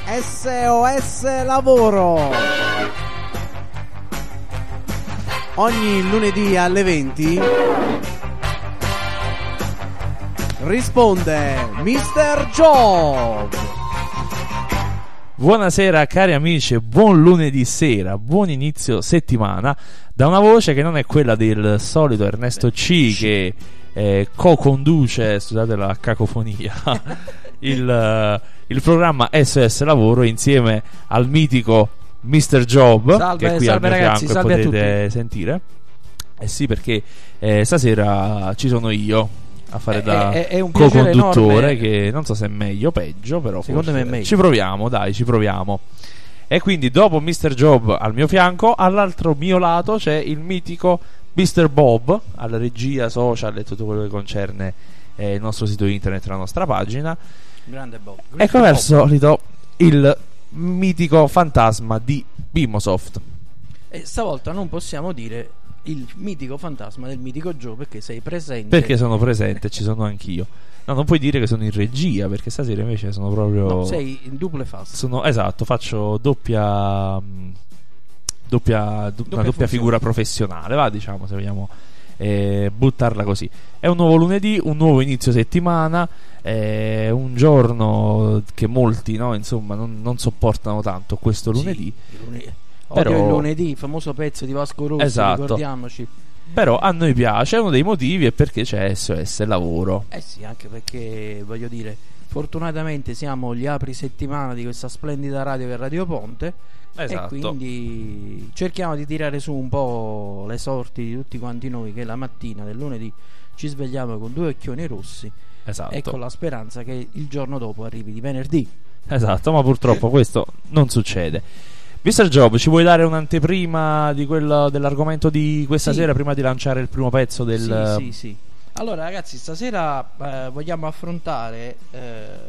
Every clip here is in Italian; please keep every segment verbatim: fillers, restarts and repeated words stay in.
S O S Lavoro. Ogni lunedì alle venti risponde mister Job. Buonasera cari amici e buon lunedì sera, buon inizio settimana da una voce che non è quella del solito Ernesto C che eh, co-conduce, scusate la cacofonia, il, il programma S O S Lavoro insieme al mitico mister Job, salve, che è qui salve al mio ragazzi, fianco e potete a sentire. Eh sì, perché eh, stasera ci sono io a fare da è, è un co-conduttore, che non so se è meglio o peggio, però secondo me è meglio. Ci proviamo, dai, ci proviamo. E quindi dopo mister Job al mio fianco, all'altro mio lato c'è il mitico mister Bob, alla regia, social e tutto quello che concerne eh, il nostro sito internet e la nostra pagina. Grande Bob. E come al solito il mitico fantasma di Bimosoft. E stavolta non possiamo dire il mitico fantasma del mitico Joe perché sei presente. Perché sono presente, ci sono anch'io. No, non puoi dire che sono in regia, perché stasera invece sono proprio... No, sei in duple face. Sono, esatto, faccio doppia... Mh, doppia, do, doppia una doppia figura professionale, va, diciamo, se vogliamo eh, buttarla così. È un nuovo lunedì, un nuovo inizio settimana, è un giorno che molti, no, insomma, non, non sopportano tanto questo lunedì. Sì, il lunedì. Però... Odio il lunedì, famoso pezzo di Vasco Rossi, esatto. Ricordiamoci. Però a noi piace, uno dei motivi è perché c'è S O S Lavoro. Eh sì, anche perché, voglio dire, fortunatamente siamo gli apri settimana di questa splendida radio che è Radio Ponte. Esatto. E quindi cerchiamo di tirare su un po' le sorti di tutti quanti noi che la mattina del lunedì ci svegliamo con due occhioni rossi. Esatto. E con la speranza che il giorno dopo arrivi di venerdì. Esatto, ma purtroppo questo non succede. mister Job, ci vuoi dare un'anteprima di quello, dell'argomento di questa sì. sera prima di lanciare il primo pezzo del... Sì, sì, sì. Allora ragazzi, stasera eh, vogliamo affrontare eh,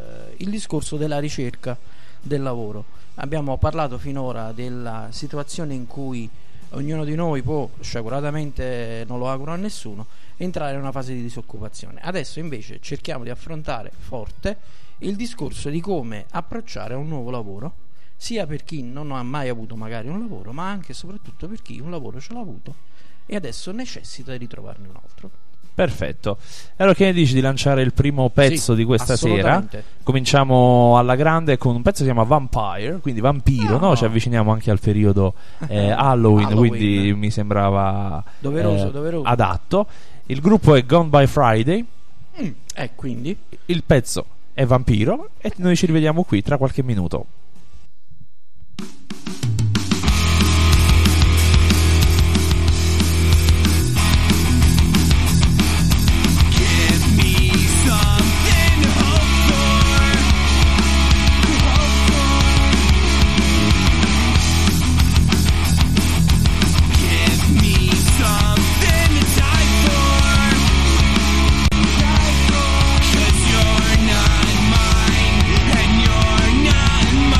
il discorso della ricerca del lavoro. Abbiamo parlato finora della situazione in cui ognuno di noi può, sciaguratamente, non lo auguro a nessuno, entrare in una fase di disoccupazione. Adesso invece cerchiamo di affrontare forte il discorso di come approcciare a un nuovo lavoro, sia per chi non ha mai avuto magari un lavoro, ma anche e soprattutto per chi un lavoro ce l'ha avuto e adesso necessita di ritrovarne un altro. Perfetto. Allora che ne dici di lanciare il primo pezzo sì, di questa sera? Cominciamo alla grande con un pezzo che si chiama Vampire, quindi vampiro, no. no? Ci avviciniamo anche al periodo eh, Halloween, Halloween, quindi mi sembrava doveroso, eh, doveroso. adatto. Il gruppo è Gone by Friday. Mm, e quindi il pezzo è Vampiro e noi ci rivediamo qui tra qualche minuto. Cause you're not mine and you're not mine.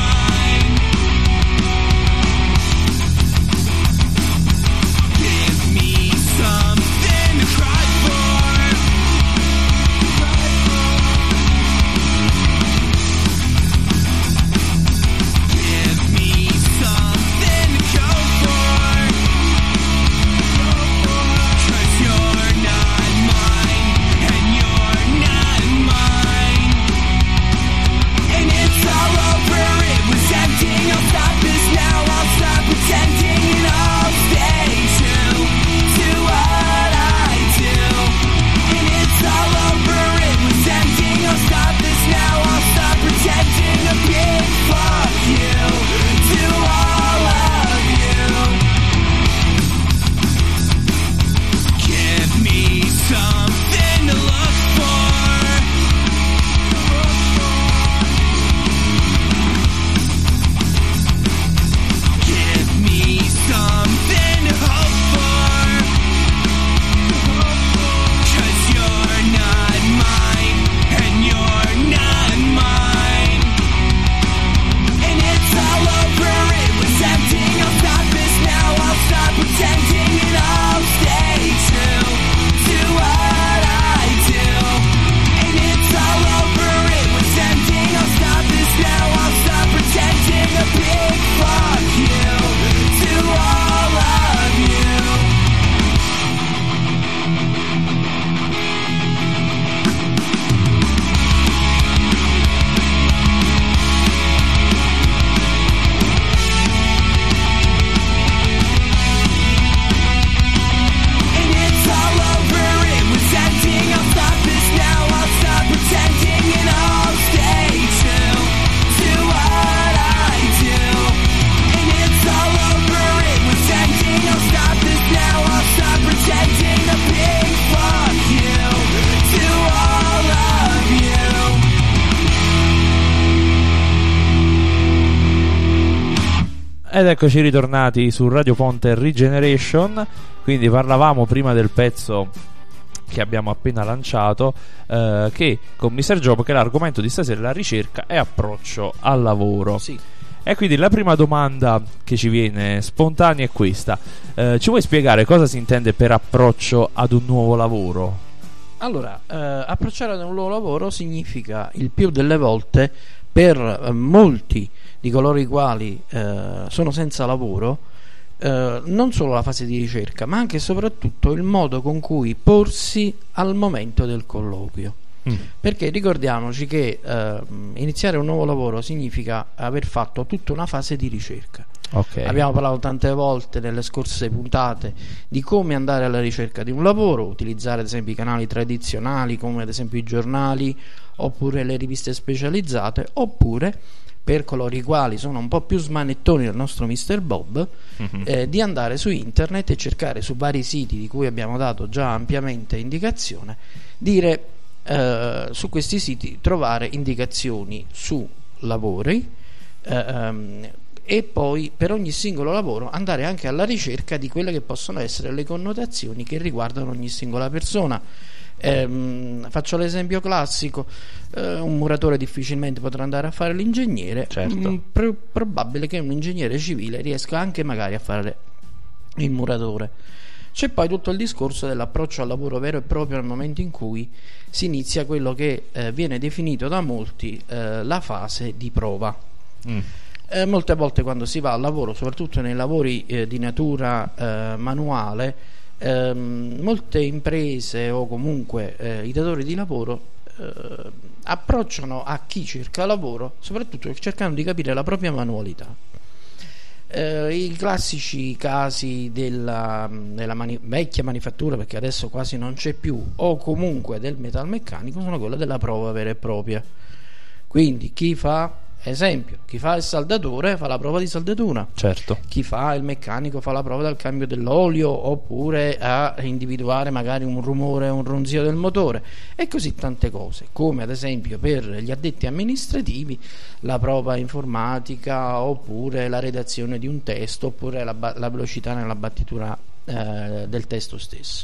Ed eccoci ritornati su Radio Ponte Regeneration. Quindi parlavamo prima del pezzo che abbiamo appena lanciato, eh, che con mister Job, che l'argomento di stasera è la ricerca e approccio al lavoro. Sì. E quindi la prima domanda che ci viene spontanea è questa: eh, ci vuoi spiegare cosa si intende per approccio ad un nuovo lavoro? Allora, eh, approcciare ad un nuovo lavoro significa il più delle volte, per eh, molti di coloro i quali eh, sono senza lavoro, eh, non solo la fase di ricerca, ma anche e soprattutto il modo con cui porsi al momento del colloquio. Mm. Perché ricordiamoci che eh, iniziare un nuovo lavoro significa aver fatto tutta una fase di ricerca. Okay. Abbiamo parlato tante volte nelle scorse puntate di come andare alla ricerca di un lavoro, utilizzare ad esempio i canali tradizionali come ad esempio i giornali oppure le riviste specializzate, oppure per coloro i quali sono un po' più smanettoni del nostro mister Bob, mm-hmm. eh, di andare su internet e cercare su vari siti di cui abbiamo dato già ampiamente indicazione, dire eh, su questi siti trovare indicazioni su lavori, eh, um, e poi per ogni singolo lavoro andare anche alla ricerca di quelle che possono essere le connotazioni che riguardano ogni singola persona. Ehm, faccio l'esempio classico: eh, un muratore difficilmente potrà andare a fare l'ingegnere. Certo. mh, pro- probabile che un ingegnere civile riesca anche magari a fare il muratore. C'è poi tutto il discorso dell'approccio al lavoro vero e proprio al momento in cui si inizia quello che eh, viene definito da molti eh, la fase di prova. mm. Eh, molte volte quando si va al lavoro, soprattutto nei lavori eh, di natura eh, manuale, ehm, molte imprese o comunque eh, i datori di lavoro eh, approcciano a chi cerca lavoro soprattutto cercando di capire la propria manualità. Eh, i classici casi della, della mani- vecchia manifattura, perché adesso quasi non c'è più, o comunque del metalmeccanico, sono quelle della prova vera e propria. Quindi chi fa, esempio, chi fa il saldatore fa la prova di saldatura, certo. Chi fa il meccanico fa la prova del cambio dell'olio, oppure a individuare magari un rumore, un ronzio del motore, e così tante cose, come ad esempio per gli addetti amministrativi la prova informatica, oppure la redazione di un testo, oppure la, ba- la velocità nella battitura eh, del testo stesso.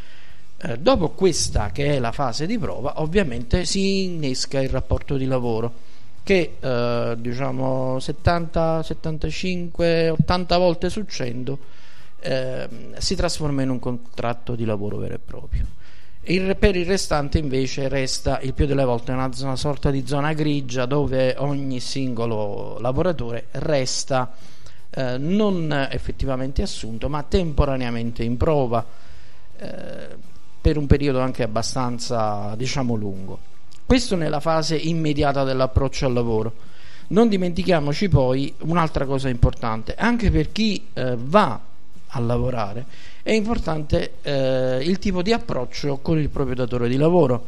Eh, dopo questa, che è la fase di prova, ovviamente si innesca il rapporto di lavoro, che eh, diciamo settanta, settantacinque, ottanta volte su cento eh, si trasforma in un contratto di lavoro vero e proprio. Il, per il restante invece resta il più delle volte una, una sorta di zona grigia, dove ogni singolo lavoratore resta eh, non effettivamente assunto, ma temporaneamente in prova eh, per un periodo anche abbastanza, diciamo, lungo. Questo nella fase immediata dell'approccio al lavoro. Non dimentichiamoci poi un'altra cosa importante: anche per chi eh, va a lavorare è importante eh, il tipo di approccio con il proprio datore di lavoro.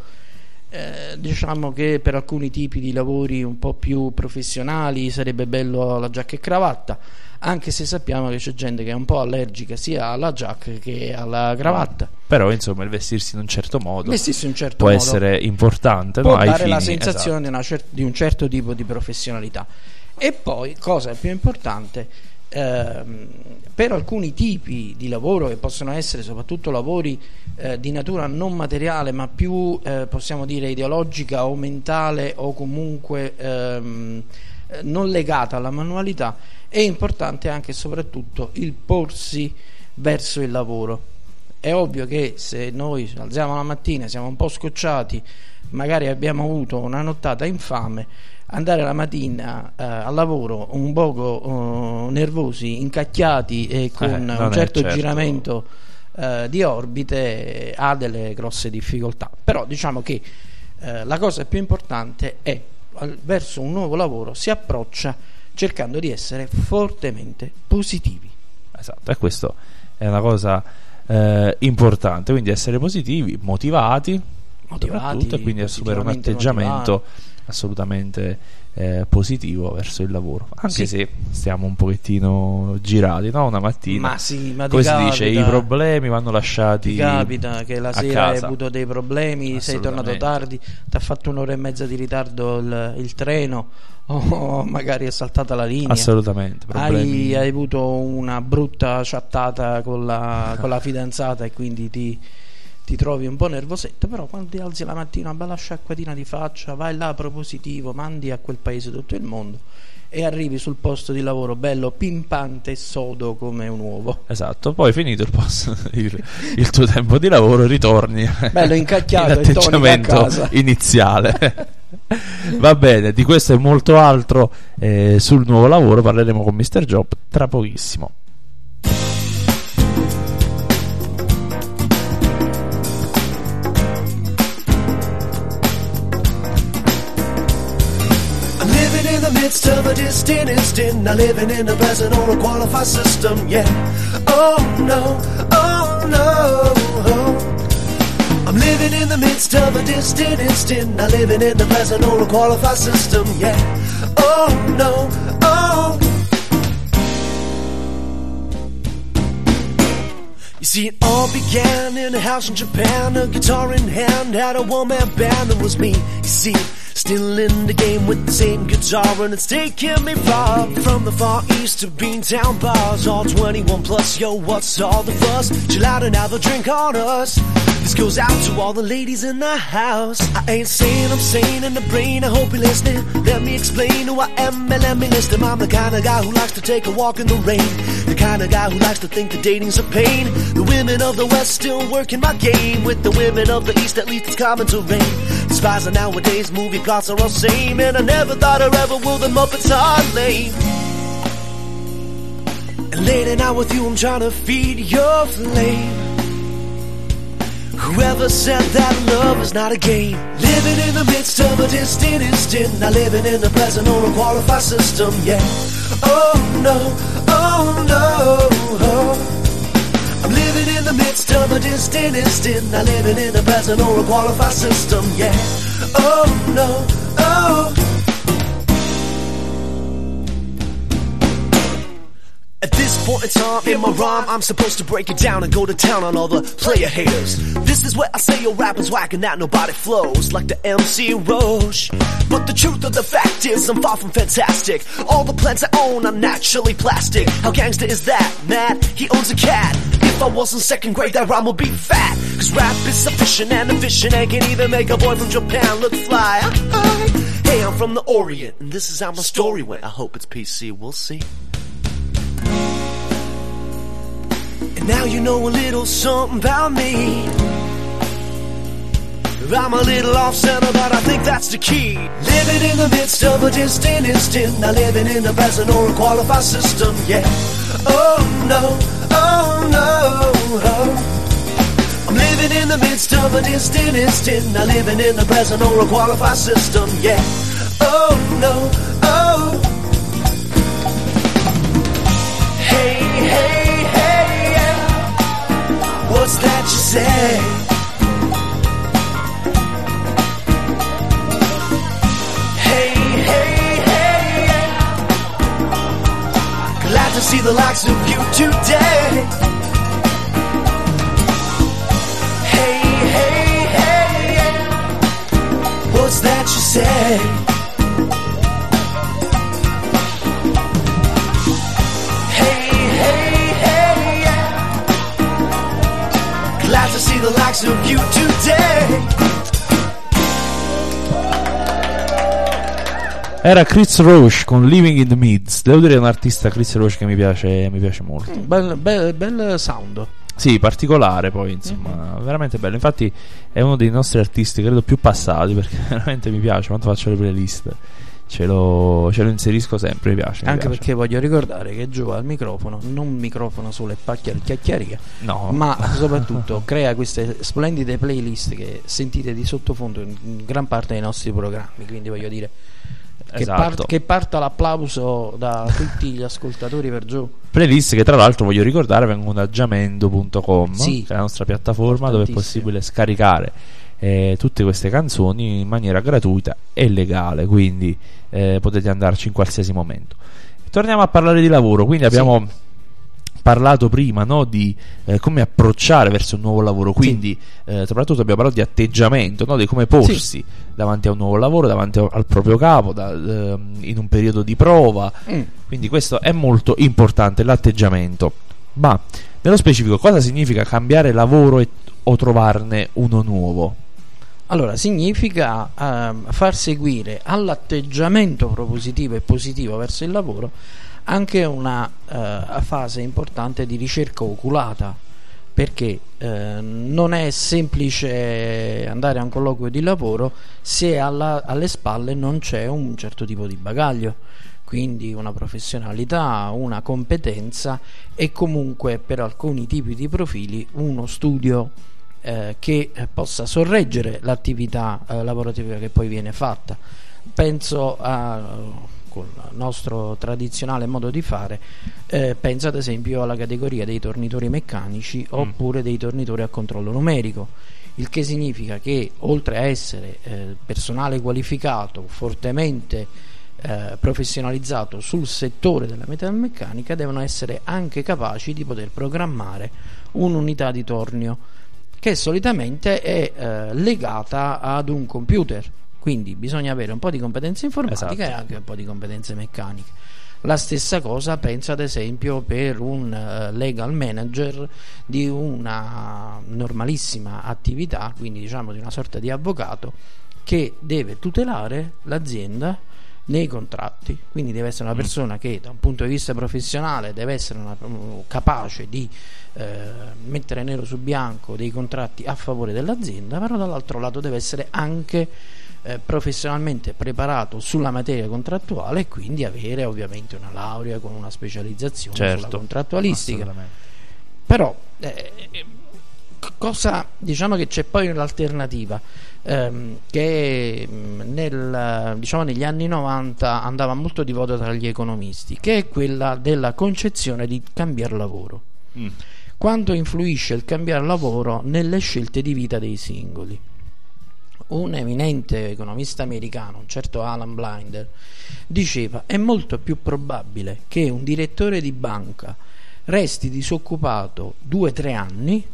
Eh, diciamo che per alcuni tipi di lavori un po' più professionali sarebbe bello la giacca e cravatta, anche se sappiamo che c'è gente che è un po' allergica sia alla giacca che alla cravatta. Però insomma il vestirsi in un certo modo vestirsi in un certo può modo essere importante, può no? Ai dare fini, la sensazione esatto. di, una cer- di un certo tipo di professionalità. E poi, cosa più importante, ehm, per alcuni tipi di lavoro, che possono essere soprattutto lavori eh, di natura non materiale, ma più eh, possiamo dire ideologica o mentale, o comunque ehm, non legata alla manualità, è importante anche e soprattutto il porsi verso il lavoro. È ovvio che se noi alziamo la mattina, siamo un po' scocciati, magari abbiamo avuto una nottata infame, andare la mattina eh, al lavoro un poco eh, nervosi, incacchiati e con eh, un certo, certo giramento eh, di orbite, eh, ha delle grosse difficoltà. Però diciamo che eh, la cosa più importante è al, verso un nuovo lavoro si approccia cercando di essere fortemente positivi. Esatto, e questo è una cosa eh, importante, quindi essere positivi, motivati, motivati, e quindi assumere un positivamente atteggiamento motivati. assolutamente eh, positivo verso il lavoro, anche Sì. se stiamo un pochettino girati, no? Una mattina, Ma sì, ma ti come si capita, dice, i problemi vanno lasciati ti capita che la a sera hai casa. avuto dei problemi, sei tornato Assolutamente. tardi, ti ha fatto un'ora e mezza di ritardo il, il treno, o magari è saltata la linea. Assolutamente, problemi. Hai, hai avuto una brutta chattata con la, con la fidanzata e quindi ti, ti trovi un po' nervosetto, però quando ti alzi la mattina, una bella sciacquatina di faccia, vai là propositivo, mandi a quel paese tutto il mondo e arrivi sul posto di lavoro bello pimpante e sodo come un uovo. Esatto, poi finito il, posto, il, il tuo tempo di lavoro ritorni Bello incacchiato in e tonico a atteggiamento casa. iniziale. Va bene, di questo e molto altro eh, sul nuovo lavoro parleremo con mister Job tra pochissimo. Midst of a distant instant, not living in the present or a qualified system, yeah. Oh no, oh no. I'm living in the midst of a distant instant, not living in the present or a qualified system, yeah. Oh no, oh. You see, it all began in a house in Japan, a guitar in hand, had a one-man band, that was me, you see. Still in the game with the same guitar, and it's taking me far from the far east to Beantown bars. All twenty-one plus, yo, what's all the fuss? Chill out and have a drink on us. This goes out to all the ladies in the house. I ain't saying I'm sane in the brain, I hope you're listening. Let me explain who I am and let me list him. I'm the kind of guy who likes to take a walk in the rain, the kind of guy who likes to think that dating's a pain. The women of the West still working my game, with the women of the East at least it's common to reign. Despise of nowadays, movie plots are all same, and I never thought I ever will, the Muppets are lame. And late at night with you I'm trying to feed your flame. Whoever said that love is not a game? Living in the midst of a distant instant, not living in the present or a qualified system, yeah. Oh no, oh no, oh. I'm living in the midst of a distant instant, not living in the present or a qualified system, yeah. Oh no, oh. At this point in time in my rhyme, I'm supposed to break it down and go to town on all the player haters. This is where I say your rapping's whack and that nobody flows like the M C Roche. But the truth of the fact is I'm far from fantastic. All the plants I own are naturally plastic. How gangsta is that, Matt? He owns a cat. If I was in second grade, that rhyme would be fat. Cause rap is sufficient and efficient and can even make a boy from Japan look fly. Hey, I'm from the Orient and this is how my story went. I hope it's P C, we'll see. And now you know a little something about me. I'm a little off-center, but I think that's the key. Living in the midst of a distant instant, not living in the present or a qualified system, yeah. Oh no, oh no, oh. I'm living in the midst of a distant instant, not living in the present or a qualified system, yeah. Oh no, oh. Hey, hey, hey, yeah. What's that you say? To see the likes of you today. Hey, hey, hey, yeah. What's that you say? Hey, hey, hey, yeah. Glad to see the likes of you today. Era Chris Roche con Living in the Midst. Devo dire che è un artista, Chris Roche, che mi piace, mi piace molto. Mm, bel, bel, bel sound. Sì, particolare poi, insomma, mm-hmm. veramente bello. Infatti è uno dei nostri artisti, credo, più passati, perché veramente mi piace. Quando faccio le playlist ce lo, ce lo inserisco sempre, mi piace. Mi Anche piace. perché voglio ricordare che Gio al microfono non microfono solo e pacchia chiacchieria, no, ma soprattutto crea queste splendide playlist che sentite di sottofondo in gran parte dei nostri programmi. Quindi voglio dire che, esatto. part- che parta l'applauso da tutti gli ascoltatori per Gio. Playlist che tra l'altro voglio ricordare vengono da jamendo punto com, sì, che è la nostra piattaforma dove è possibile scaricare eh, tutte queste canzoni in maniera gratuita e legale, quindi eh, potete andarci in qualsiasi momento. Torniamo a parlare di lavoro, quindi abbiamo sì. parlato prima, no, di eh, come approcciare verso un nuovo lavoro, quindi sì. eh, soprattutto abbiamo parlato di atteggiamento, no, di come porsi sì. davanti a un nuovo lavoro, davanti al proprio capo, da, eh, in un periodo di prova, mm. quindi questo è molto importante, l'atteggiamento. Ma nello specifico cosa significa cambiare lavoro e, o trovarne uno nuovo? Allora, significa eh, far seguire all'atteggiamento propositivo e positivo verso il lavoro anche una eh, fase importante di ricerca oculata, perché eh, non è semplice andare a un colloquio di lavoro se alla, alle spalle non c'è un certo tipo di bagaglio, quindi una professionalità, una competenza e comunque per alcuni tipi di profili uno studio eh, che possa sorreggere l'attività eh, lavorativa che poi viene fatta. Penso a con il nostro tradizionale modo di fare, eh, penso ad esempio alla categoria dei tornitori meccanici mm. oppure dei tornitori a controllo numerico, il che significa che oltre a essere eh, personale qualificato, fortemente eh, professionalizzato sul settore della metalmeccanica, devono essere anche capaci di poter programmare un'unità di tornio che solitamente è eh, legata ad un computer. Quindi bisogna avere un po' di competenze informatiche esatto. e anche un po' di competenze meccaniche. La stessa cosa penso ad esempio per un uh, legal manager di una normalissima attività, quindi diciamo di una sorta di avvocato che deve tutelare l'azienda nei contratti, quindi deve essere una persona che da un punto di vista professionale deve essere una, um, capace di eh, mettere nero su bianco dei contratti a favore dell'azienda, però dall'altro lato deve essere anche Eh, professionalmente preparato sulla materia contrattuale e quindi avere ovviamente una laurea con una specializzazione certo, sulla contrattualistica. Però eh, cosa diciamo che c'è poi un'alternativa ehm, che nel, diciamo negli anni novanta andava molto di moda tra gli economisti, che è quella della concezione di cambiare lavoro. Mm. Quanto influisce il cambiare lavoro nelle scelte di vita dei singoli? Un eminente economista americano, un certo Alan Blinder, diceva: è molto più probabile che un direttore di banca resti disoccupato due o tre anni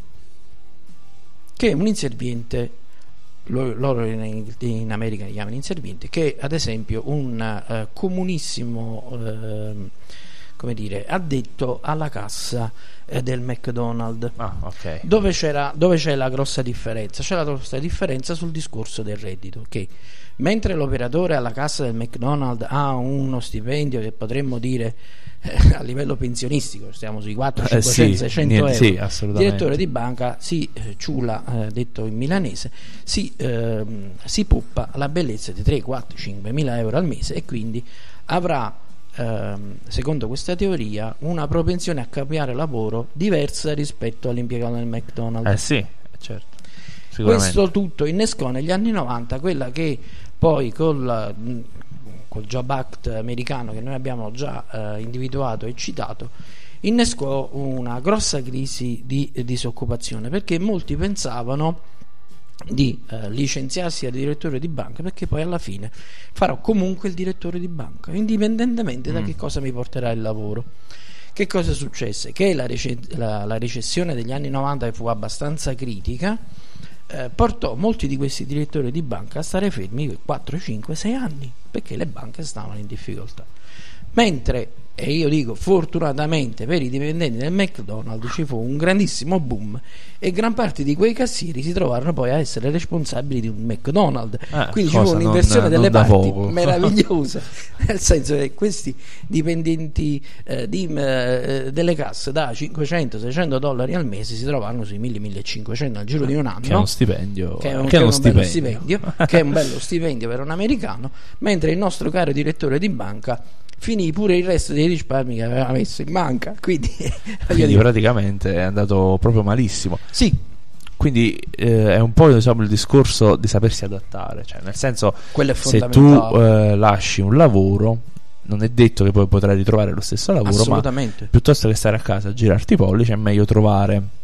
che un inserviente, loro in, in America li chiamano inserviente, che ad esempio un uh, comunissimo uh, come dire, addetto alla cassa eh, del McDonald's. Ah, okay. Dove c'era, dove c'è la grossa differenza? C'è la grossa differenza sul discorso del reddito, che mentre l'operatore alla cassa del McDonald's ha uno stipendio che potremmo dire eh, a livello pensionistico stiamo sui quattrocento, eh, cinquecento, sì, seicento niente, euro, sì, assolutamente. Il direttore di banca si eh, ciula, eh, detto in milanese, si, eh, si puppa la bellezza di tre, quattro, cinque mila euro al mese e quindi avrà, secondo questa teoria, una propensione a cambiare lavoro diversa rispetto all'impiegato nel McDonald's. Eh sì, certo. Questo tutto innescò negli anni novanta quella che poi col, col Job Act americano, che noi abbiamo già eh, individuato e citato, innescò una grossa crisi di eh, disoccupazione, perché molti pensavano di eh, licenziarsi da direttore di banca, perché poi alla fine farò comunque il direttore di banca indipendentemente mm. da che cosa mi porterà il lavoro. Che cosa successe? Che la, rece- la, la recessione degli anni novanta, che fu abbastanza critica, eh, portò molti di questi direttori di banca a stare fermi quattro, cinque, sei anni, perché le banche stavano in difficoltà. Mentre, e io dico fortunatamente per i dipendenti del McDonald's, ci fu un grandissimo boom e gran parte di quei cassieri si trovarono poi a essere responsabili di un McDonald's, eh, quindi ci fu un'inversione non, delle non parti meravigliosa, nel senso che questi dipendenti eh, di, eh, delle casse da cinquecento seicento dollari al mese si trovarono sui mille millecinquecento al giro di un anno, che è uno stipendio, che è un, che che è uno stipendio. stipendio. che è un bello stipendio per un americano, mentre il nostro caro direttore di banca finì pure il resto dei risparmi che aveva messo in banca, quindi, quindi praticamente è andato proprio malissimo. Sì. Quindi eh, è un po', diciamo, il discorso di sapersi adattare, cioè nel senso, se tu eh, lasci un lavoro non è detto che poi potrai ritrovare lo stesso lavoro, ma piuttosto che stare a casa a girarti i pollici è meglio trovare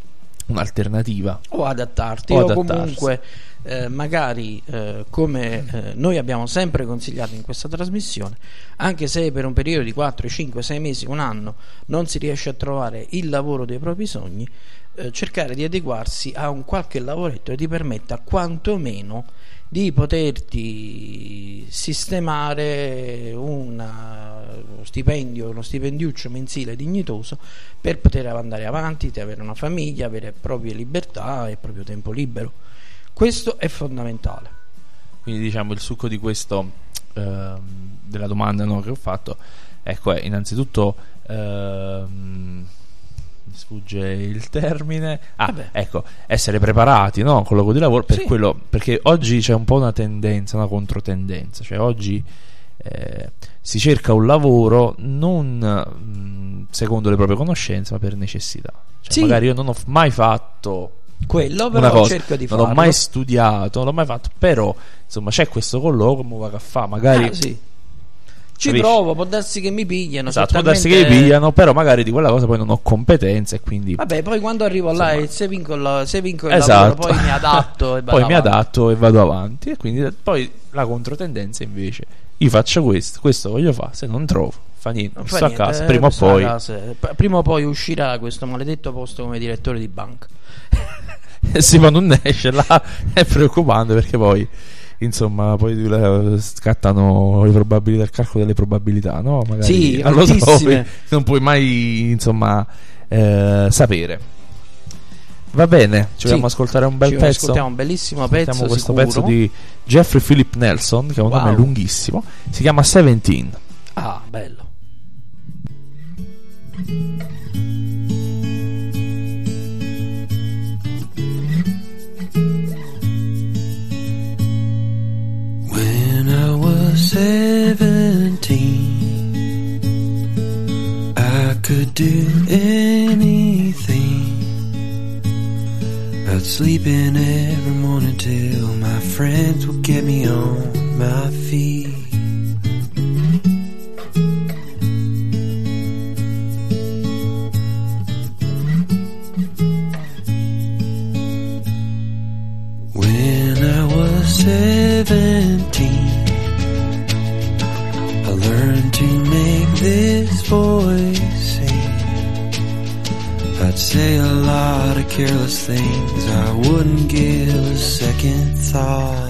un'alternativa o adattarti o, o adattarsi. comunque eh, magari eh, come eh, noi abbiamo sempre consigliato in questa trasmissione, anche se per un periodo di quattro, cinque, sei mesi, un anno non si riesce a trovare il lavoro dei propri sogni, eh, cercare di adeguarsi a un qualche lavoretto che ti permetta quantomeno di poterti sistemare una, uno stipendio, uno stipendiuccio mensile dignitoso per poter andare avanti, avere una famiglia, avere proprie libertà e proprio tempo libero. Questo è fondamentale. Quindi diciamo il succo di questo ehm, della domanda, no, che ho fatto, ecco, è innanzitutto ehm, mi sfugge il termine. Ah, Vabbè. ecco, essere preparati, no, con il luogo di lavoro per Sì. quello, perché oggi c'è un po' una tendenza, una controtendenza, cioè oggi eh, si cerca un lavoro non mh, secondo le proprie conoscenze, ma per necessità. Cioè, Sì. magari io non ho mai fatto Quello una però cosa, cerco di non farlo. ho mai studiato, non l'ho mai fatto, però insomma c'è questo colloquio, mo vado a fa, magari Ah, sì. Ci capisci? provo, può darsi che mi pigliano. Esatto, può certamente- darsi che mi pigliano, però magari di quella cosa poi non ho competenze e quindi Vabbè, poi quando arrivo là Insomma. e se vinco il, se vinco il esatto. lavoro, poi mi adatto e vado poi mi avanti. adatto e vado avanti, e quindi poi la controtendenza invece, io faccio questo, questo voglio fare, se non trovo fa niente, Non fa sto niente, a casa, eh, prima o sto a poi casa, eh. P- prima o poi uscirà questo maledetto posto come direttore di banca. si quando non esce là è preoccupante, perché poi insomma poi eh, scattano le probabilità, il calcolo delle probabilità, no? Magari Sì, non lo altissime. trovi, non puoi mai insomma eh, sapere. Va bene, ci Sì, vogliamo ascoltare un bel Ci pezzo. ascoltiamo un bellissimo Ascoltiamo pezzo questo sicuro. pezzo di Jeffrey Philip Nelson, che è un Wow. nome lunghissimo, si chiama Seventeen. Ah, bello. When I was seventeen, I could do anything. I'd sleep in every morning till my friends would get me on my feet. When I was seventeen, I learned to make this voice sing. I'd say a lot of careless things I wouldn't give a second thought.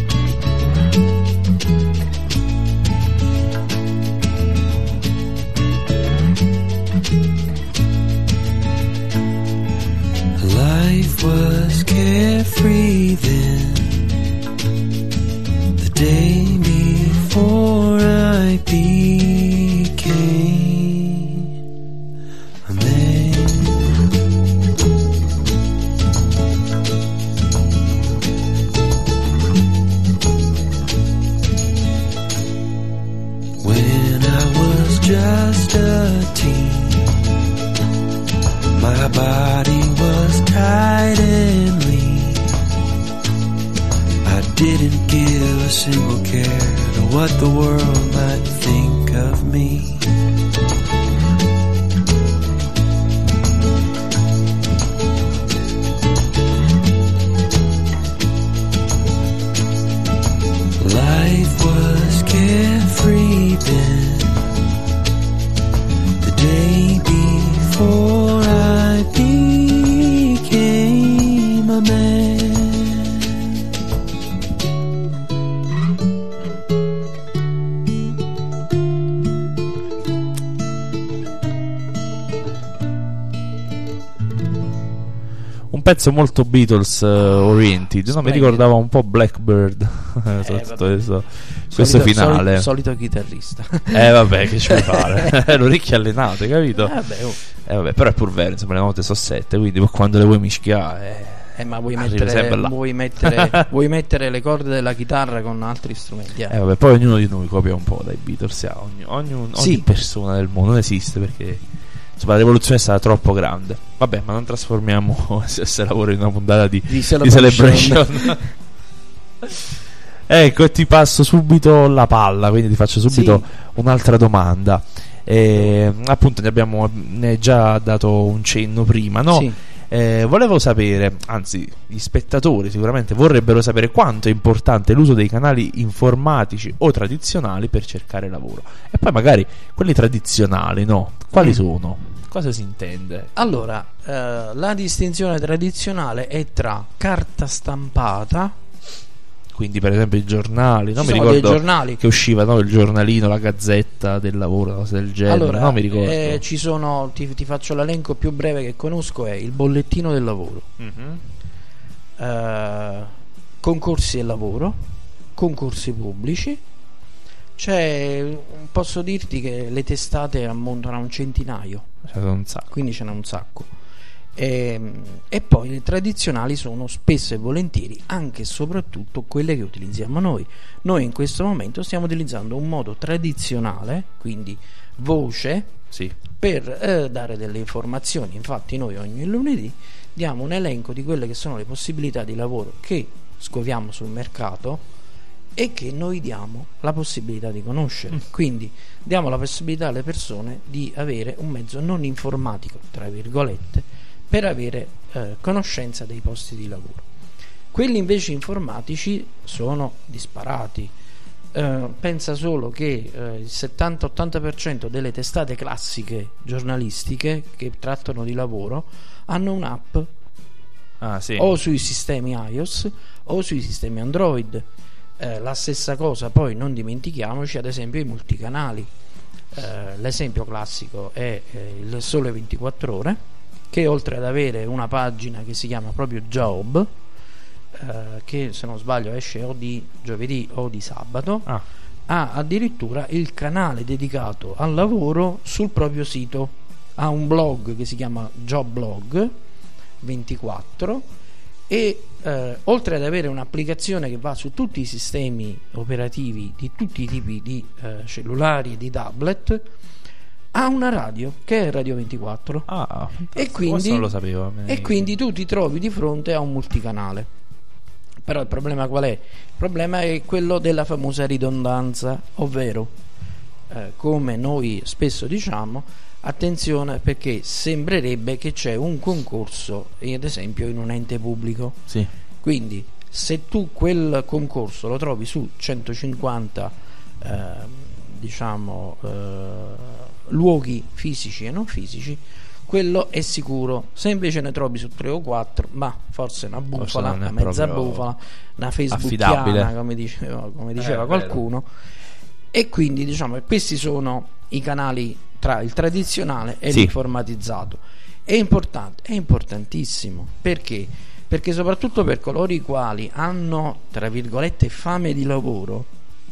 Life was carefree then, the day before I became a man. When I was just a teen, my body was tight and lean. I didn't give a single care to what the world might think of me. Life was carefree then, the day before I became a man. Un pezzo molto Beatles uh, oriented, no? Mi splendido. ricordava un po' Blackbird. Tutto vabbè. questo, questo Solito- finale. Solito, solito chitarrista. Eh vabbè, che ci vuoi fare? Le orecchie allenate, capito? Eh, vabbè, oh. Eh vabbè, però è pur vero, insomma, le note sono sette, quindi poi quando le vuoi mischiare Eh, ma vuoi arrivi mettere, sempre là. vuoi, mettere, vuoi mettere le corde della chitarra con altri strumenti? Eh. Eh vabbè, poi ognuno di noi copia un po' dai Beatles, eh, ogni, ogni, Sì. ogni persona del mondo non esiste, perché insomma la rivoluzione è stata troppo grande. Vabbè, ma non trasformiamo se lavoro in una puntata di, Di di Celebration. Celebration. Ecco, e ti passo subito la palla, quindi ti faccio subito Sì. un'altra domanda. Eh, appunto ne abbiamo ne hai già dato un cenno prima, no? Sì. Eh, volevo sapere, anzi gli spettatori sicuramente vorrebbero sapere quanto è importante l'uso dei canali informatici o tradizionali per cercare lavoro. E poi magari quelli tradizionali, no? Quali Mm. sono? Cosa si intende? Allora, eh, la distinzione tradizionale è tra carta stampata. Quindi per esempio i giornali, no? Ci Mi sono dei ricordo giornali. che usciva, no, il giornalino, la gazzetta del lavoro, una cosa del genere, Allora, no? Mi ricordo. eh, ci sono, ti, ti faccio l'elenco più breve che conosco: è il bollettino del lavoro, Mhm. eh, concorsi e lavoro, concorsi pubblici. C'è, posso dirti che le testate ammontano a un centinaio, C'è un sacco. quindi ce n'è un sacco. E, e poi le tradizionali sono spesso e volentieri anche e soprattutto quelle che utilizziamo noi. Noi in questo momento stiamo utilizzando un modo tradizionale, quindi voce, Sì. per eh, dare delle informazioni. Infatti noi ogni lunedì diamo un elenco di quelle che sono le possibilità di lavoro che scoviamo sul mercato e che noi diamo la possibilità di conoscere. Quindi diamo la possibilità alle persone di avere un mezzo non informatico, tra virgolette, per avere eh, conoscenza dei posti di lavoro. Quelli invece informatici sono disparati. Eh, pensa solo che eh, il settanta-ottanta per cento delle testate classiche giornalistiche che trattano di lavoro hanno un'app Ah, sì. o sui sistemi iOS o sui sistemi Android. Eh, la stessa cosa, poi non dimentichiamoci ad esempio i multicanali. Eh, l'esempio classico è eh, il Sole ventiquattro Ore, che oltre ad avere una pagina che si chiama proprio Job, eh, che se non sbaglio esce o di giovedì o di sabato, Ah, ha addirittura il canale dedicato al lavoro sul proprio sito. Ha un blog che si chiama Jobblog ventiquattro e eh, oltre ad avere un'applicazione che va su tutti i sistemi operativi di tutti i tipi di eh, cellulari e di tablet, ha una radio che è Radio ventiquattro. ah E questo quindi, non lo sapevo. me- e quindi tu ti trovi di fronte a un multicanale. Però il problema qual è? Il problema è quello della famosa ridondanza, ovvero eh, come noi spesso diciamo, attenzione, perché sembrerebbe che c'è un concorso ad esempio in un ente pubblico. Sì. Quindi se tu quel concorso lo trovi su centocinquanta eh, diciamo eh, luoghi fisici e non fisici, quello è sicuro. Se invece ne trovi su tre o quattro, ma forse una bufala, non è una mezza proprio bufala, una affidabile. facebookiana, come diceva, come diceva Eh, qualcuno. E quindi diciamo che questi sono i canali tra il tradizionale e Sì. l'informatizzato. È importante, è importantissimo. Perché? Perché soprattutto per coloro i quali hanno, tra virgolette, fame di lavoro,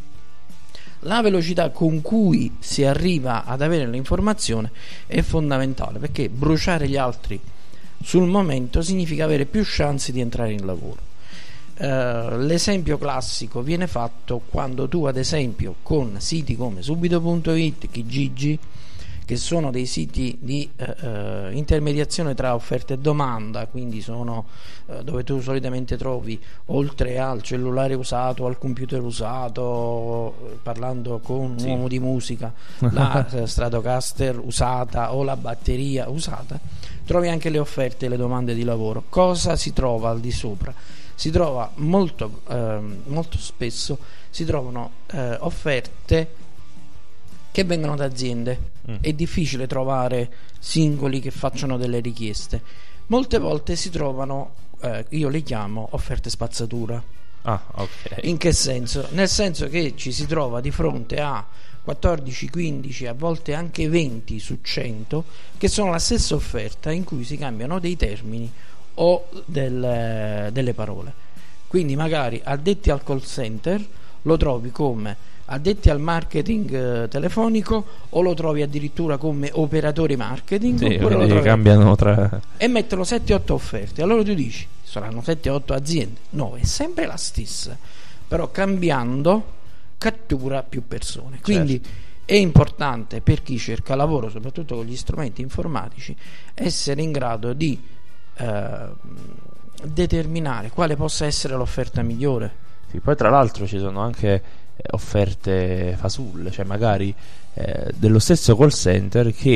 la velocità con cui si arriva ad avere l'informazione è fondamentale, perché bruciare gli altri sul momento significa avere più chance di entrare in lavoro. Uh, l'esempio classico viene fatto quando tu ad esempio con siti come subito punto it, Kijiji, che sono dei siti di uh, uh, intermediazione tra offerta e domanda, quindi sono uh, dove tu solitamente trovi, oltre al cellulare usato, al computer usato, parlando con un Sì. uomo di musica, la uh, Stratocaster usata o la batteria usata, trovi anche le offerte e le domande di lavoro. Cosa si trova al di sopra? Si trova molto, eh, molto spesso si trovano eh, offerte che vengono da aziende. Mm. È difficile trovare singoli che facciano delle richieste. Molte volte si trovano, eh, io le chiamo offerte spazzatura. Ah, ok. In che senso? Nel senso che ci si trova di fronte a quattordici, quindici, a volte anche venti su cento che sono la stessa offerta in cui si cambiano dei termini o del, delle parole. Quindi magari addetti al call center lo trovi come addetti al marketing eh, telefonico, o lo trovi addirittura come operatori marketing, Sì, oppure lo quindi trovi cambiano tra... e mettono sette otto offerte. Allora tu dici saranno sette otto aziende? No, è sempre la stessa, però cambiando cattura più persone. Quindi Certo. è importante per chi cerca lavoro, soprattutto con gli strumenti informatici, essere in grado di eh, determinare quale possa essere l'offerta migliore. Sì, poi tra l'altro ci sono anche eh, offerte fasulle, cioè magari eh, dello stesso call center che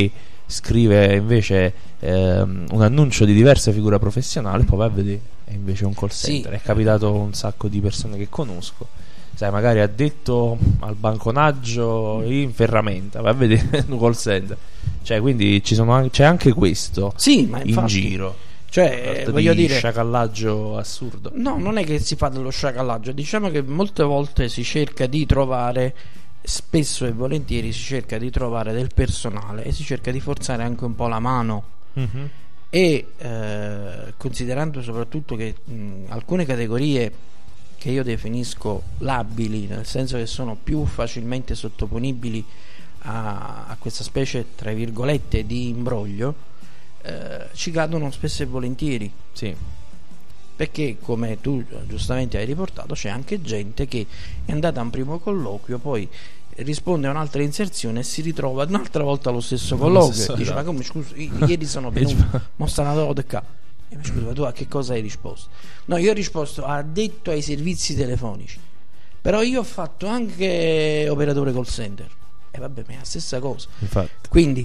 scrive invece ehm, un annuncio di diversa figura professionale, poi va a vedere è invece un call center. Sì. È capitato a un sacco di persone che conosco, sai, magari addetto al banconaggio in ferramenta, vai a vedere un call center, cioè, quindi ci sono anche, c'è anche questo Sì, ma in infatti, giro, cioè, di voglio dire, sciacallaggio assurdo. no, non è che si fa dello sciacallaggio, diciamo che molte volte si cerca di trovare, spesso e volentieri si cerca di trovare del personale e si cerca di forzare anche un po' la mano. Mm-hmm. E eh, considerando soprattutto che mh, alcune categorie che io definisco labili, nel senso che sono più facilmente sottoponibili a, a questa specie, tra virgolette, di imbroglio, eh, ci cadono spesso e volentieri, Sì. perché come tu giustamente hai riportato c'è anche gente che è andata a un primo colloquio, poi risponde a un'altra inserzione e si ritrova un'altra volta allo stesso colloquio stesso, e dice: esatto. ma come, scusa, i- ieri sono venuto, mo stanno andato qua. E mi scusa, ma tu a che cosa hai risposto? No, io ho risposto addetto ai servizi telefonici, però io ho fatto anche operatore call center. E vabbè, ma è la stessa cosa. Infatti. Quindi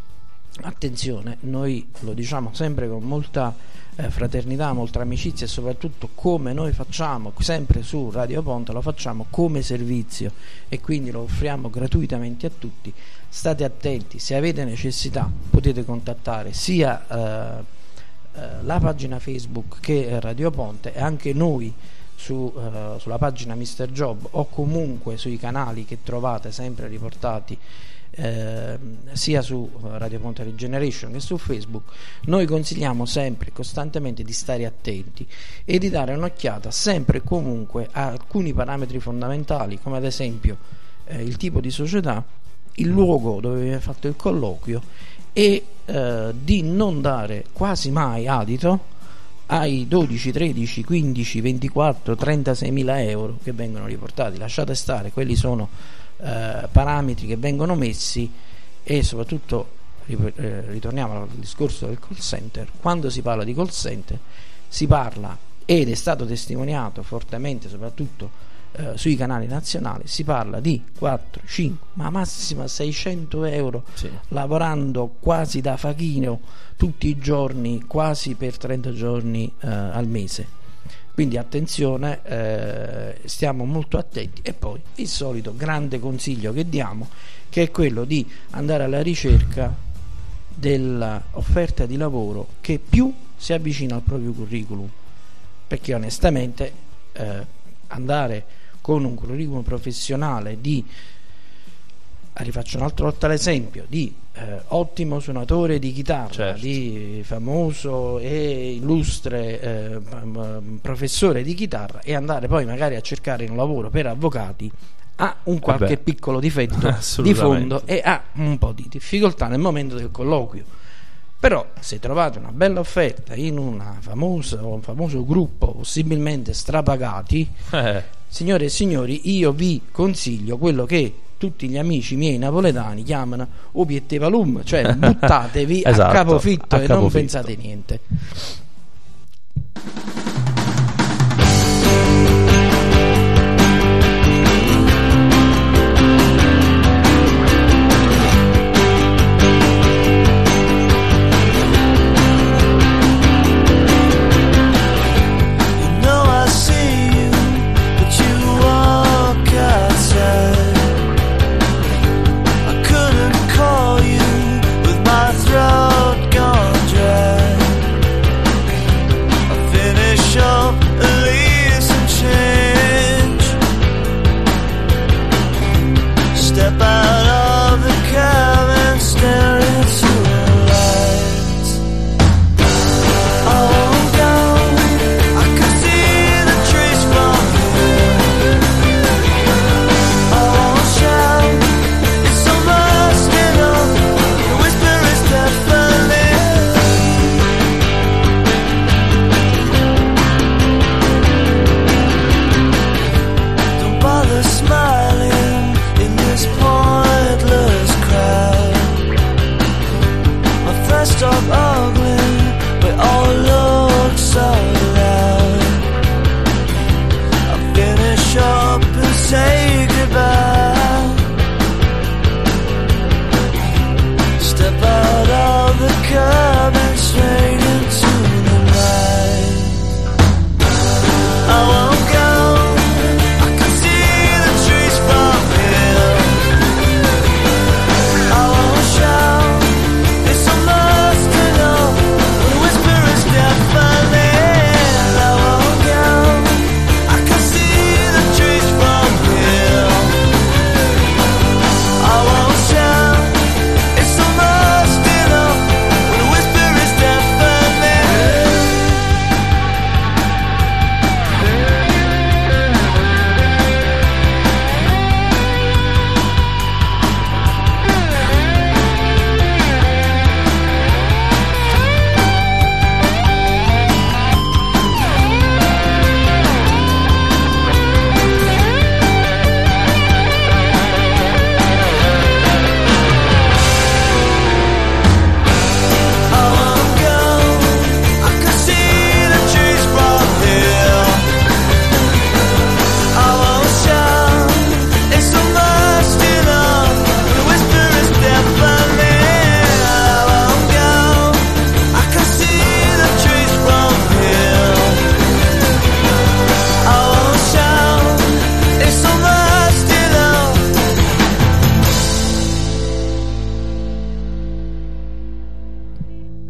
attenzione, noi lo diciamo sempre con molta eh, fraternità, molta amicizia, e soprattutto come noi facciamo sempre su Radio Ponte, lo facciamo come servizio e quindi lo offriamo gratuitamente a tutti. State attenti, se avete necessità potete contattare sia eh, eh, la pagina Facebook che Radio Ponte, e anche noi su, eh, sulla pagina mister Job, o comunque sui canali che trovate sempre riportati eh, sia su Radio Ponte Regeneration che su Facebook. Noi consigliamo sempre costantemente di stare attenti e di dare un'occhiata sempre e comunque a alcuni parametri fondamentali, come ad esempio eh, il tipo di società, il luogo dove viene fatto il colloquio, e eh, di non dare quasi mai adito ai dodici, tredici, quindici, ventiquattro, trentasei mila euro che vengono riportati. Lasciate stare, quelli sono eh, parametri che vengono messi. E soprattutto eh, ritorniamo al discorso del call center. Quando si parla di call center si parla, ed è stato testimoniato fortemente soprattutto eh, sui canali nazionali, si parla di quattro, cinque, ma massima seicento euro, Sì. lavorando quasi da facchino tutti i giorni, quasi per trenta giorni eh, al mese. Quindi attenzione, eh, stiamo molto attenti. E poi il solito grande consiglio che diamo, che è quello di andare alla ricerca dell'offerta di lavoro che più si avvicina al proprio curriculum, perché onestamente eh, andare con un curriculum professionale di, rifaccio un'altra volta l'esempio, di eh, ottimo suonatore di chitarra, Certo. di famoso e illustre eh, professore di chitarra, e andare poi magari a cercare un lavoro per avvocati, ha un qualche Vabbè. piccolo difetto di Assolutamente. fondo e ha un po' di difficoltà nel momento del colloquio. Però se trovate una bella offerta in una famosa o un famoso gruppo, possibilmente strapagati, Eh, signore e signori, io vi consiglio quello che tutti gli amici miei napoletani chiamano obiette valum, cioè buttatevi Esatto, a capofitto a e non capofitto. pensate niente. You know I see you, but you walk outside. I couldn't call you with my throat gone dry. I finish up and leave some change. Step out of the cab and stare into the lights. I won't go, I can see the trees from here. I won't shout, it's almost enough. The whisper is deafening. Don't bother smiling in this pointless crowd. My friends talk ugly, but all look so loud. I finish up and say goodbye. Step out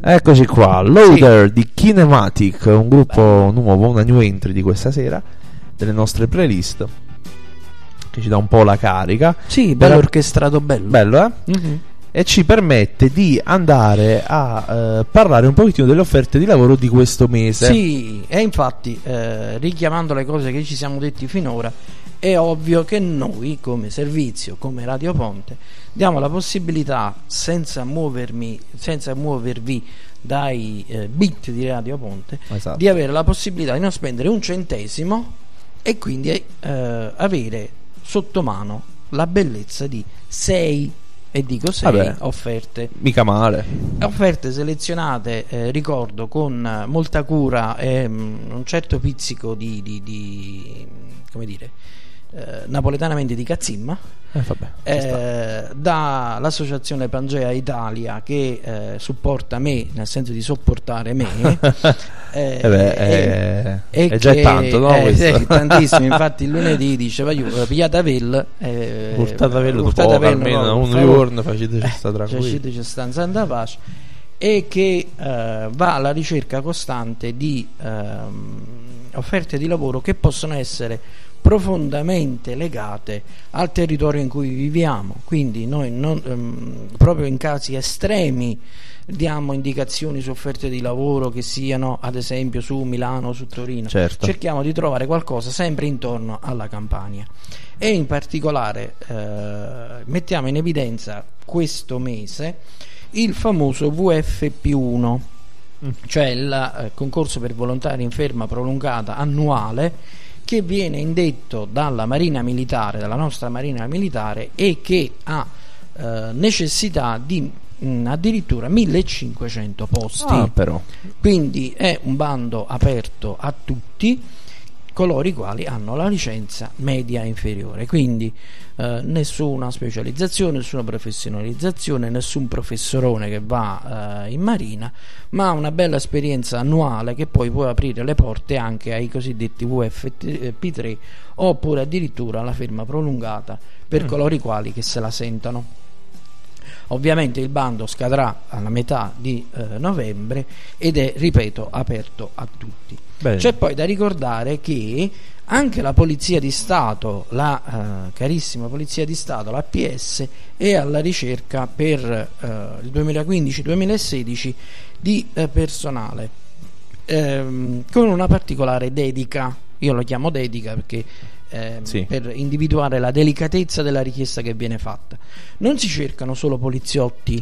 Eccoci qua, Loader sì. di Kinematic, un gruppo Bello. nuovo, una new entry di questa sera delle nostre playlist, che ci dà un po' la carica. Sì, bello Però... orchestrato, bello. Bello, eh? Mm-hmm. E ci permette di andare a eh, parlare un pochettino delle offerte di lavoro di questo mese. Sì, e infatti eh, richiamando le cose che ci siamo detti finora, è ovvio che noi come servizio, come Radio Ponte, diamo la possibilità, senza muovermi, senza muovervi dai eh, bit di Radio Ponte, esatto. di avere la possibilità di non spendere un centesimo e quindi eh, avere sotto mano la bellezza di sei, e dico sei, Vabbè, offerte. Mica male. Offerte selezionate, eh, ricordo, con molta cura e mh, un certo pizzico di, di, di come dire, eh, napoletanamente di cazzimma, eh, vabbè, eh, dall'associazione Pangea Italia, che eh, supporta me, nel senso di sopportare me, eh, eh beh, è, e è già che, tanto, no? Eh, sì, tantissimo. Infatti il lunedì diceva io pigliate vello, eh, portate vello, portate vello, almeno no, un giorno faceteci sta tranquillo, faceteci sta in santa pace, e che eh, va alla ricerca costante di ehm, offerte di lavoro che possono essere profondamente legate al territorio in cui viviamo. Quindi noi non, ehm, proprio in casi estremi diamo indicazioni su offerte di lavoro che siano ad esempio su Milano o su Torino. Certo. Cerchiamo di trovare qualcosa sempre intorno alla Campania, e in particolare eh, mettiamo in evidenza questo mese il famoso V F P uno, mm. cioè il eh, concorso per volontari in ferma prolungata annuale, che viene indetto dalla Marina Militare, dalla nostra Marina Militare, e che ha eh, necessità di mh, addirittura millecinquecento posti. Ah, però. Quindi è un bando aperto a tutti coloro i quali hanno la licenza media inferiore, quindi eh, nessuna specializzazione, nessuna professionalizzazione, nessun professorone che va eh, in marina, ma una bella esperienza annuale che poi può aprire le porte anche ai cosiddetti V F P tre, oppure addirittura alla ferma prolungata per mm. coloro i quali che se la sentano. Ovviamente il bando scadrà alla metà di eh, novembre ed è, ripeto, aperto a tutti. Bene. C'è poi da ricordare che anche la Polizia di Stato, la eh, carissima Polizia di Stato, la P S, è alla ricerca per eh, il duemilaquindici duemilasedici di eh, personale ehm, con una particolare dedica. Io lo chiamo dedica perché Eh, sì. per individuare la delicatezza della richiesta che viene fatta. Non si cercano solo poliziotti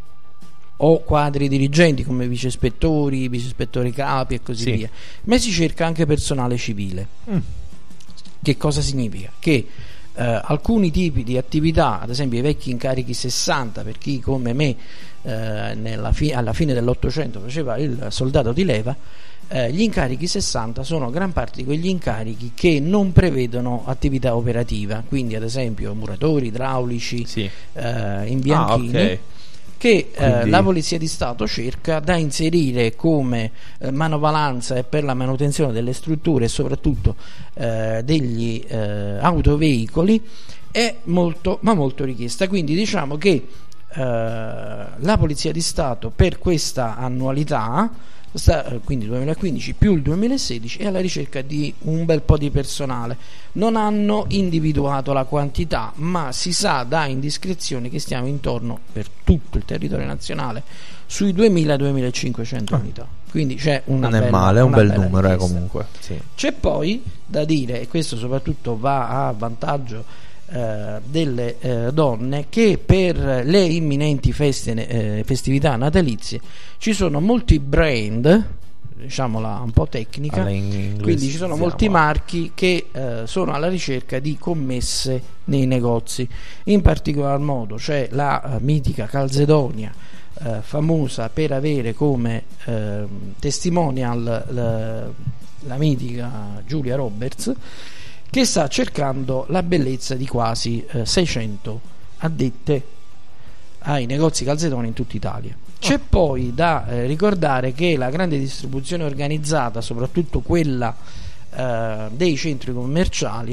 o quadri dirigenti come vice ispettori, vice ispettori capi e così sì. via, ma si cerca anche personale civile. Mm. Che cosa significa? Che eh, alcuni tipi di attività, ad esempio i vecchi incarichi sessanta, per chi come me eh, nella fi- alla fine dell'Ottocento faceva il soldato di leva, Eh, gli incarichi sessanta sono gran parte di quegli incarichi che non prevedono attività operativa, quindi ad esempio muratori, idraulici, sì. eh, imbianchini, ah, okay. che eh, la Polizia di Stato cerca da inserire come eh, manovalanza e per la manutenzione delle strutture e soprattutto eh, degli eh, autoveicoli. È molto ma molto richiesta, quindi diciamo che eh, la Polizia di Stato per questa annualità, sta, quindi duemilaquindici più il duemilasedici, è alla ricerca di un bel po' di personale. Non hanno individuato la quantità, ma si sa da indiscrezioni che stiamo intorno, per tutto il territorio nazionale, sui duemila duemilacinquecento ah. unità. Quindi c'è una non bella, è male, è un bel numero eh, richiesta. comunque sì. C'è poi da dire, e questo soprattutto va a vantaggio Eh, delle eh, donne, che per le imminenti feste, eh, festività natalizie ci sono molti brand, diciamola un po' tecnica, quindi ci sono molti marchi che eh, sono alla ricerca di commesse nei negozi. In particolar modo c'è la uh, mitica Calzedonia, eh, famosa per avere come eh, testimonial la, la mitica Giulia Roberts, che sta cercando la bellezza di quasi eh, seicento addette ai negozi Calzedonia in tutta Italia. C'è oh. poi da eh, ricordare che la grande distribuzione organizzata, soprattutto quella eh, dei centri commerciali,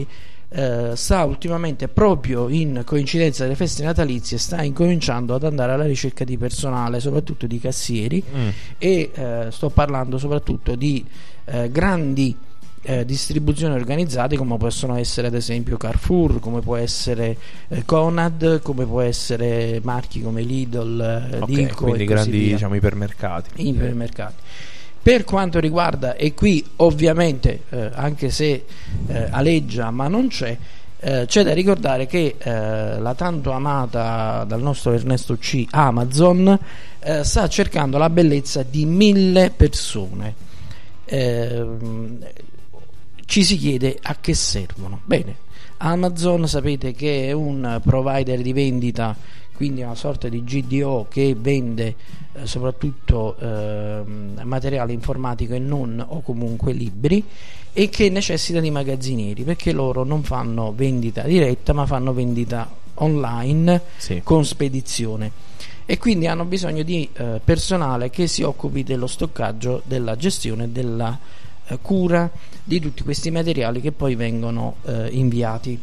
eh, sta ultimamente, proprio in coincidenza delle feste natalizie, sta incominciando ad andare alla ricerca di personale, soprattutto di cassieri, mm. e eh, sto parlando soprattutto di eh, grandi Eh, distribuzioni organizzate, come possono essere ad esempio Carrefour, come può essere eh, Conad, come può essere marchi come Lidl, eh, okay, Dilco, quindi e grandi così via. Diciamo ipermercati. ipermercati. Per quanto riguarda, e qui ovviamente eh, anche se eh, aleggia ma non c'è, eh, c'è da ricordare che eh, la tanto amata dal nostro Ernesto C Amazon eh, sta cercando la bellezza di mille persone. Eh, ci si chiede a che servono. Bene, Amazon sapete che è un provider di vendita, quindi una sorta di G D O che vende eh, soprattutto eh, materiale informatico e non, o comunque libri, e che necessita di magazzinieri, perché loro non fanno vendita diretta ma fanno vendita online, sì, con spedizione, e quindi hanno bisogno di eh, personale che si occupi dello stoccaggio, della gestione, della eh, cura di tutti questi materiali che poi vengono eh, inviati.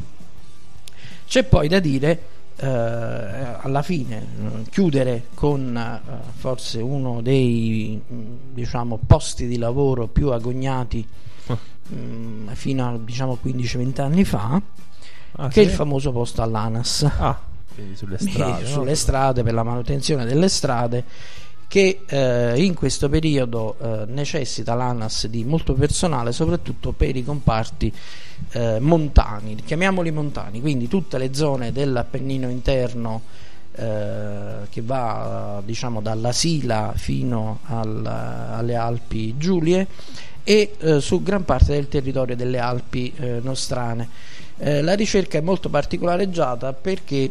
C'è poi da dire eh, alla fine chiudere con eh, forse uno dei diciamo posti di lavoro più agognati oh. mh, fino a diciamo quindici venti anni fa, ah, che sì? è il famoso posto all'ANAS. Ah, quindi sulle strade, sulle no? strade, per la manutenzione delle strade, che eh, in questo periodo eh, necessita l'ANAS di molto personale, soprattutto per i comparti eh, montani, chiamiamoli montani, quindi tutte le zone dell'Appennino interno eh, che va diciamo dalla Sila fino al, alle Alpi Giulie, e eh, su gran parte del territorio delle Alpi eh, nostrane. Eh, la ricerca è molto particolareggiata perché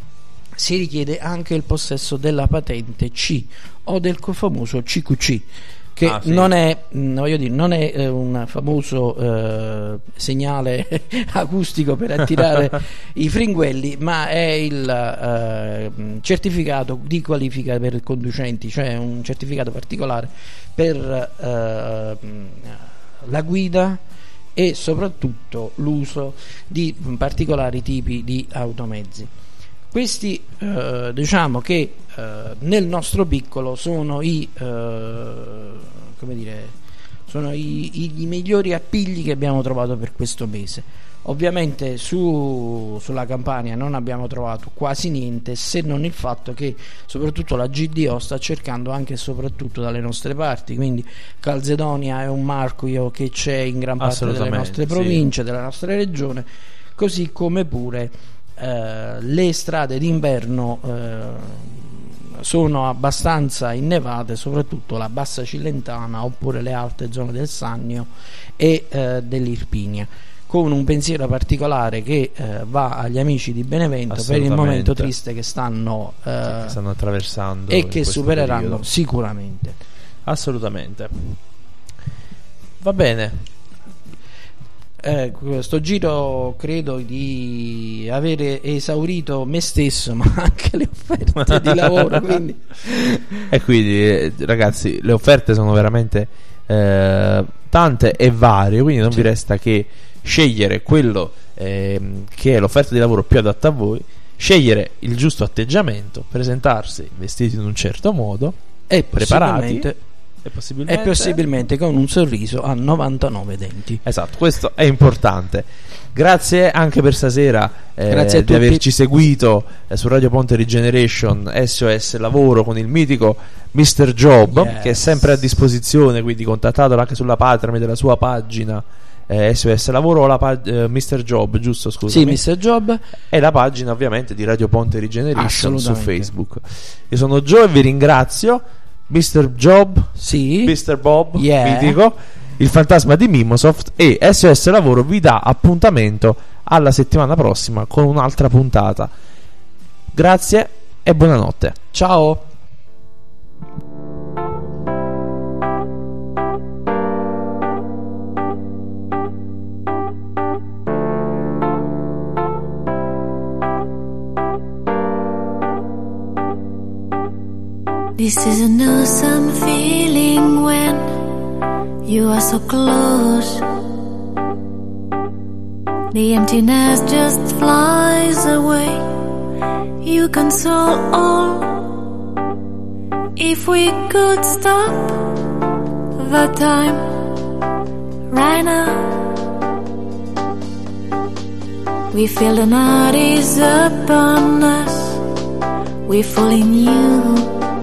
si richiede anche il possesso della patente C o del famoso C Q C, che ah, sì. non è, mh, voglio dire, non è eh, un famoso eh, segnale acustico per attirare i fringuelli, ma è il eh, certificato di qualifica per conducenti, cioè un certificato particolare per eh, la guida e soprattutto l'uso di particolari tipi di automezzi. Questi eh, diciamo che eh, nel nostro piccolo sono i eh, come dire sono i, i, i migliori appigli che abbiamo trovato per questo mese. Ovviamente su, sulla Campania non abbiamo trovato quasi niente, se non il fatto che soprattutto la G D O sta cercando anche e soprattutto dalle nostre parti, quindi Calzedonia è un marchio che c'è in gran parte delle nostre province, sì, della nostra regione, così come pure Uh, le strade d'inverno uh, sono abbastanza innevate, soprattutto la Bassa Cilentana oppure le alte zone del Sannio e uh, dell'Irpinia, con un pensiero particolare che uh, va agli amici di Benevento per il momento triste che stanno, uh, che stanno attraversando e che supereranno periodo. Sicuramente. Assolutamente. Va bene. Eh, questo giro credo di avere esaurito me stesso, ma anche le offerte di lavoro, quindi. E quindi ragazzi, le offerte sono veramente eh, tante e varie, quindi non, sì, vi resta che scegliere quello eh, che è l'offerta di lavoro più adatta a voi, scegliere il giusto atteggiamento, presentarsi vestiti in un certo modo e preparati. E possibilmente... e possibilmente con un sorriso a novantanove denti. Esatto, questo è importante. Grazie anche per stasera eh, Grazie a di tutti. averci seguito eh, su Radio Ponte Regeneration S O S Lavoro con il mitico mister Job, yes, che è sempre a disposizione, quindi contattatelo anche sulla Patreon della sua pagina eh, S O S Lavoro o la pag- eh, mister Job, giusto? Scusami. Sì, mister Job. E la pagina ovviamente di Radio Ponte Regeneration su Facebook. Io sono Joe e vi ringrazio. mister Job, sì, mister Bob, yeah, mitico, il fantasma di Mimosoft, e S O S Lavoro vi dà appuntamento alla settimana prossima con un'altra puntata. Grazie e buonanotte. Ciao. This is an awesome feeling when you are so close. The emptiness just flies away. You console all. If we could stop the time right now, we feel the night is upon us. We fall in you.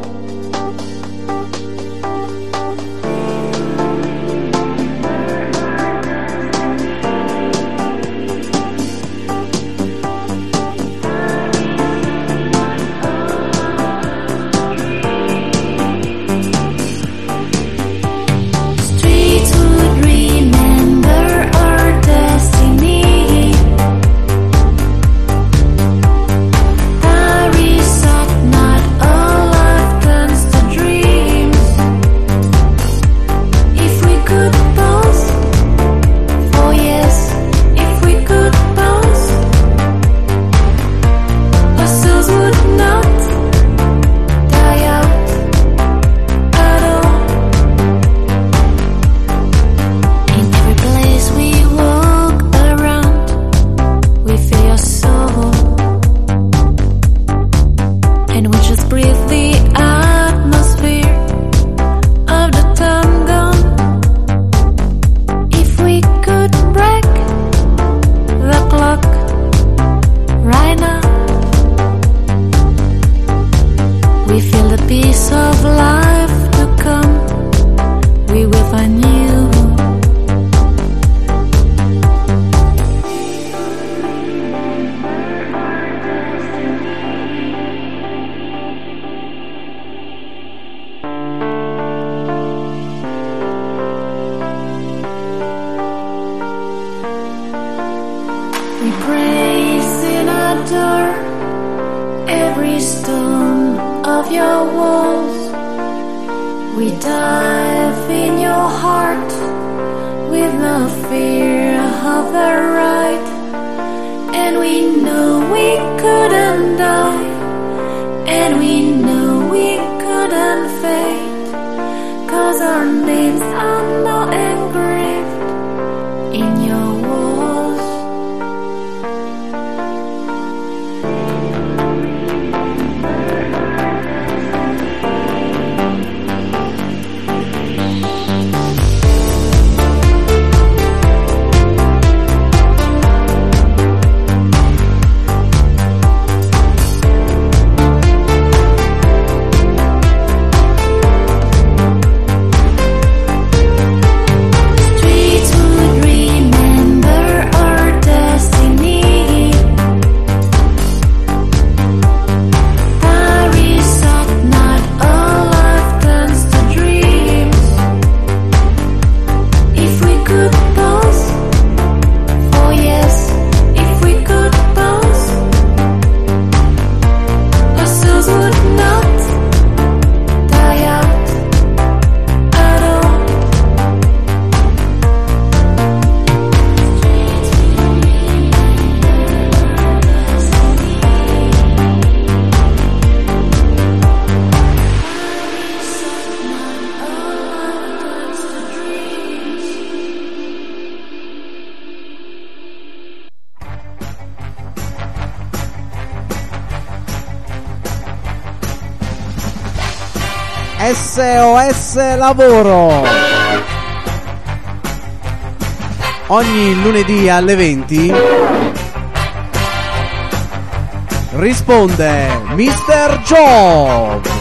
S O S Lavoro. Ogni lunedì alle venti risponde mister Job.